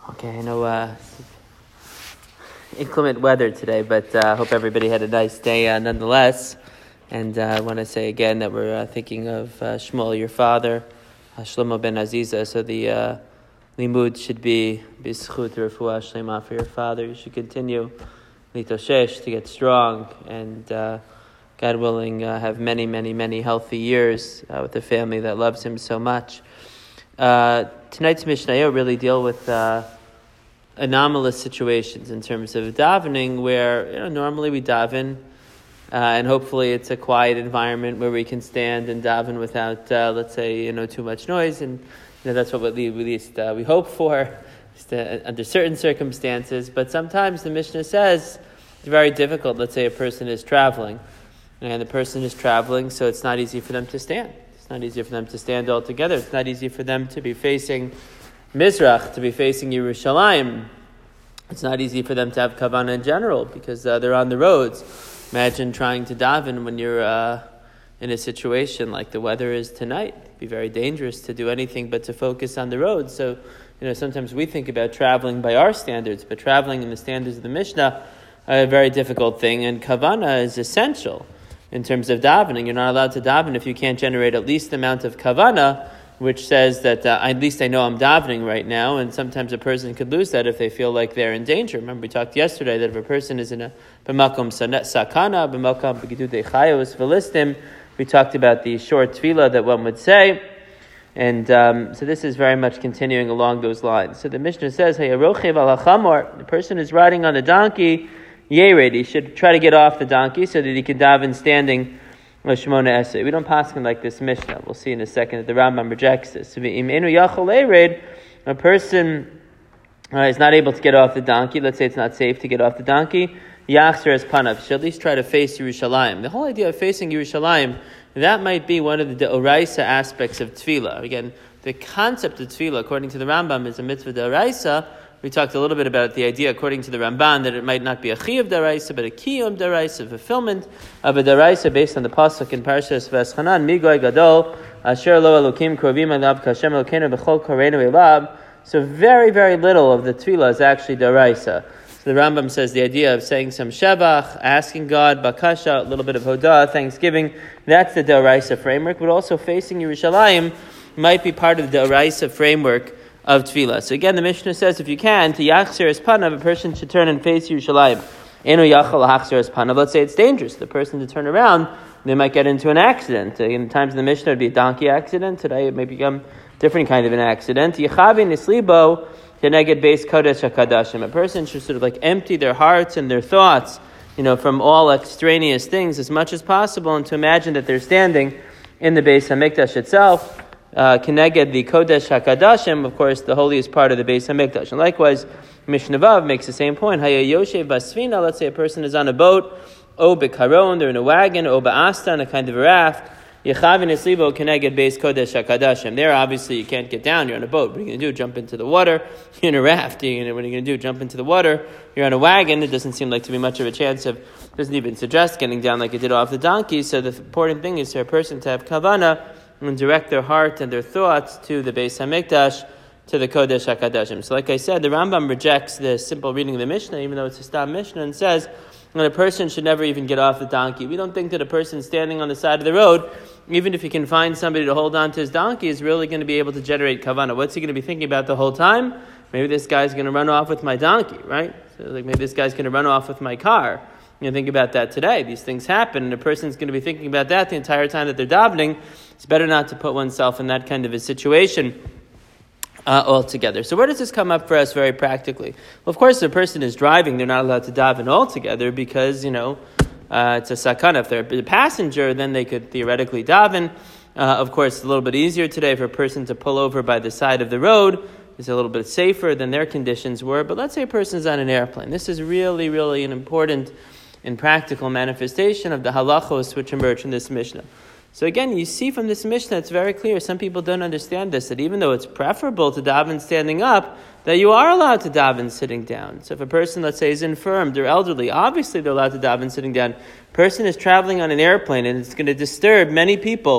Okay, I know inclement weather today, but I hope everybody had a nice day nonetheless. And I want to say again that we're thinking of Shmuel, your father, Shlomo ben Aziza. So the limud should be b'zchut refuah shlema for your father. You should continue litoshesh to get strong and God willing have many, many, many healthy years with a family that loves him so much. Tonight's Mishnayot really deal with anomalous situations in terms of davening, where normally we daven, and hopefully it's a quiet environment where we can stand and daven without, let's say, too much noise, and that's what at least we hope for, under certain circumstances. But sometimes the Mishnah says it's very difficult. Let's say a person is traveling, and the person is traveling, so it's not easy for them to stand. It's not easy for them to stand all together. It's not easy for them to be facing Mizrach, to be facing Yerushalayim. It's not easy for them to have kavanah in general because they're on the roads. Imagine trying to daven when you're in a situation like the weather is tonight. It'd be very dangerous to do anything but to focus on the road. So, sometimes we think about traveling by our standards, but traveling in the standards of the Mishnah are a very difficult thing, and kavanah is essential. In terms of davening, you're not allowed to daven if you can't generate at least the amount of kavanah, which says that at least I know I'm davening right now. And sometimes a person could lose that if they feel like they're in danger. Remember, we talked yesterday that if a person is in a b'makom sakana, b'makom b'gidudei chayos v'listim, we talked about the short tefillah that one would say. And so this is very much continuing along those lines. So the Mishnah says, Hayarochev al hachamor, the person is riding on a donkey, Yered, he should try to get off the donkey so that he can daven standing Shmona Esrei. We don't paskin like this Mishnah. We'll see in a second that the Rambam rejects this. A person is not able to get off the donkey. Let's say it's not safe to get off the donkey. Yachzer es panav. Should at least try to face Yerushalayim. The whole idea of facing Yerushalayim, that might be one of the deoraisa aspects of tefillah. Again, the concept of tefillah, according to the Rambam, is a mitzvah deoraisa. We talked a little bit about the idea, according to the Ramban, that it might not be a chiyuv daraisa, but a kiyum daraisa, fulfillment of a daraisa based on the pasuk in Parshas V'eschanan, Migoy Gadol, Asher Lo Elokim Krovim Elav Kashem Elokeinu B'chol Koreinu Elav. So very, very little of the tefillah is actually daraisa. So the Rambam says the idea of saying some shevach, asking God, bakasha, a little bit of hodah, thanksgiving, that's the daraisa framework, but also facing Yerushalayim might be part of the daraisa framework of tefillah. So again, the Mishnah says, if you can, to yachzer es panav, a person should turn and face Yerushalayim. Eno yachal hachzer es panav. Let's say it's dangerous. The person to turn around, they might get into an accident. In times in the Mishnah, it would be a donkey accident. Today, it may become a different kind of an accident. Yechavi nislibo keneged beis kodesh hakadashim. A person should sort of empty their hearts and their thoughts, from all extraneous things as much as possible, and to imagine that they're standing in the Beis Hamikdash itself. Keneged the Kodesh HaKadashim, of course, the holiest part of the Beis HaMikdash. And likewise, Mishnah Vav makes the same point. Haya Yoshev Basvina, let's say a person is on a boat, O Bekaron, they're in a wagon, O Ba'astan, a kind of a raft. Yechavin Eslibo Keneged Beis Kodesh HaKadashim. There, obviously, you can't get down, you're on a boat. What are you going to do? Jump into the water? You're in a raft. What are you going to do? Jump into the water? You're on a wagon. It doesn't seem like to be much of a chance of, doesn't even suggest getting down like it did off the donkey. So the important thing is for a person to have kavanah and direct their heart and their thoughts to the Beis HaMikdash, to the Kodesh HaKadashim. So like I said, the Rambam rejects the simple reading of the Mishnah, even though it's a Stam Mishnah, and says that a person should never even get off the donkey. We don't think that a person standing on the side of the road, even if he can find somebody to hold on to his donkey, is really going to be able to generate kavanah. What's he going to be thinking about the whole time? Maybe this guy's going to run off with my donkey, right? So maybe this guy's going to run off with my car. Think about that today. These things happen, and a person's going to be thinking about that the entire time that they're davening. It's better not to put oneself in that kind of a situation altogether. So where does this come up for us very practically? Well, of course, if a person is driving, they're not allowed to daven altogether because, it's a sakana. If they're a passenger, then they could theoretically daven. Of course, it's a little bit easier today for a person to pull over by the side of the road. It's a little bit safer than their conditions were. But let's say a person's on an airplane. This is really, really an important and practical manifestation of the halachos which emerge in this Mishnah. So again, you see from this Mishnah, it's very clear. Some people don't understand this, that even though it's preferable to daven standing up, that you are allowed to daven sitting down. So if a person, let's say, is infirm, they're elderly, obviously they're allowed to daven sitting down. A person is traveling on an airplane and it's going to disturb many people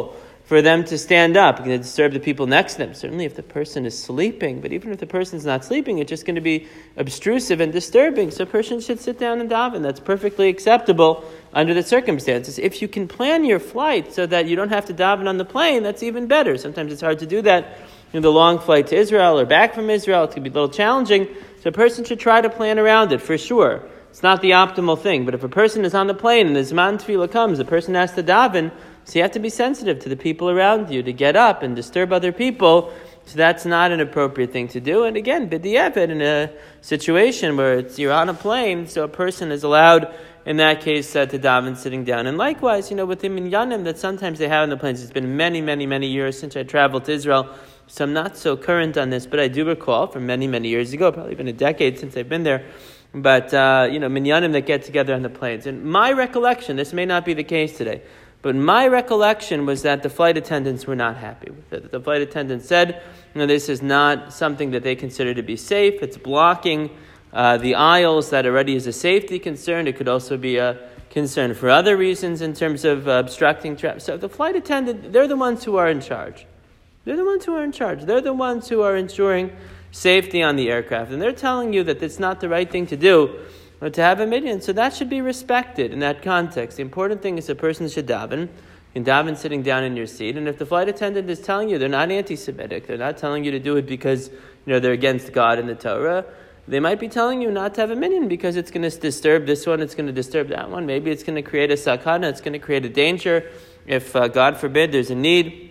for them to stand up. It's going to disturb the people next to them. Certainly if the person is sleeping, but even if the person's not sleeping, it's just going to be obtrusive and disturbing. So a person should sit down and daven. That's perfectly acceptable under the circumstances. If you can plan your flight so that you don't have to daven on the plane, that's even better. Sometimes it's hard to do that. The long flight to Israel or back from Israel, it can be a little challenging. So a person should try to plan around it, for sure. It's not the optimal thing, but if a person is on the plane and the Zman Tefillah comes, the person has to daven, so you have to be sensitive to the people around you, to get up and disturb other people. So that's not an appropriate thing to do. And again, b'diavad, in a situation where you're on a plane, so a person is allowed, in that case, to daven sitting down. And likewise, with the minyanim that sometimes they have on the planes, it's been many, many, many years since I traveled to Israel, so I'm not so current on this, but I do recall from many, many years ago, probably been a decade since I've been there, but, minyanim that get together on the planes. And my recollection, this may not be the case today, but my recollection was that the flight attendants were not happy with it. The flight attendants said, this is not something that they consider to be safe. It's blocking the aisles. That already is a safety concern. It could also be a concern for other reasons in terms of obstructing traffic. So the flight attendant, they're the ones who are in charge. They're the ones who are in charge. They're the ones who are ensuring safety on the aircraft. And they're telling you that it's not the right thing to do, or to have a minyan. So that should be respected in that context. The important thing is a person should daven. You can daven sitting down in your seat. And if the flight attendant is telling you they're not anti-Semitic, they're not telling you to do it because they're against God and the Torah, they might be telling you not to have a minyan because it's going to disturb this one, it's going to disturb that one. Maybe it's going to create a sakana, it's going to create a danger. If, God forbid, there's a need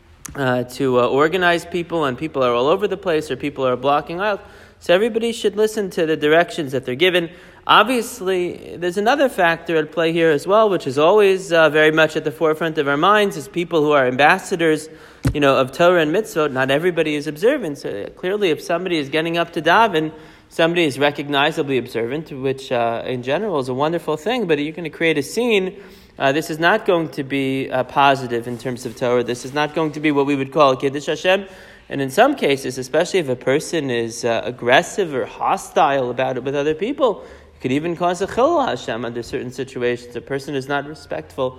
to organize people and people are all over the place or people are blocking aisles. So everybody should listen to the directions that they're given. Obviously, there's another factor at play here as well, which is always very much at the forefront of our minds, is people who are ambassadors, of Torah and mitzvot. Not everybody is observant. So clearly, if somebody is getting up to daven, somebody is recognizably observant, which in general is a wonderful thing, but you're going to create a scene. This is not going to be positive in terms of Torah. This is not going to be what we would call Kiddush Hashem. And in some cases, especially if a person is aggressive or hostile about it with other people, it could even cause a chilul Hashem under certain situations. A person is not respectful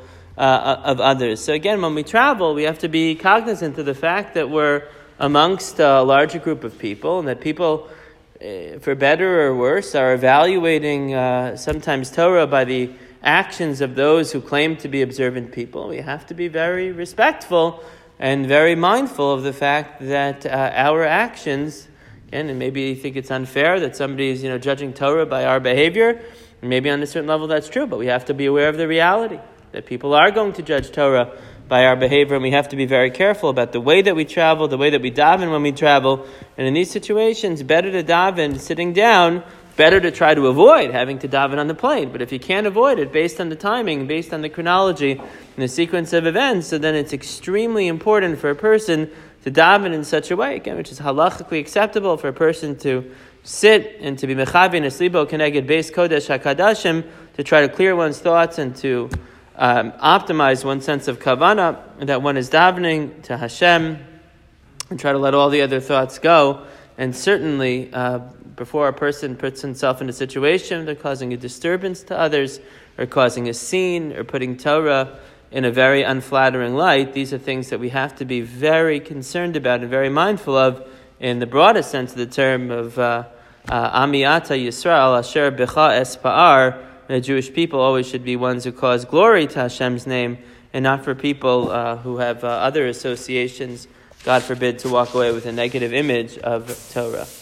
of others. So again, when we travel, we have to be cognizant of the fact that we're amongst a larger group of people, and that people, for better or worse, are evaluating sometimes Torah by the actions of those who claim to be observant people. We have to be very respectful and very mindful of the fact that our actions, and maybe you think it's unfair that somebody is judging Torah by our behavior, and maybe on a certain level that's true, but we have to be aware of the reality that people are going to judge Torah by our behavior, and we have to be very careful about the way that we travel, the way that we daven when we travel. And in these situations, better to daven sitting down, better to try to avoid having to daven on the plane. But if you can't avoid it based on the timing, based on the chronology and the sequence of events, so then it's extremely important for a person to daven in such a way, again, which is halachically acceptable for a person to sit and to be mechavin eslibo keneged beis kodesh hakadashim, to try to clear one's thoughts and to optimize one's sense of kavana, that one is davening to Hashem, and try to let all the other thoughts go. And certainly, before a person puts himself in a situation they're causing a disturbance to others, or causing a scene, or putting Torah in a very unflattering light, these are things that we have to be very concerned about and very mindful of in the broadest sense of the term of Amiyata Yisrael Asher Becha Espa'ar. The Jewish people always should be ones who cause glory to Hashem's name, and not for people who have other associations, God forbid, to walk away with a negative image of Torah.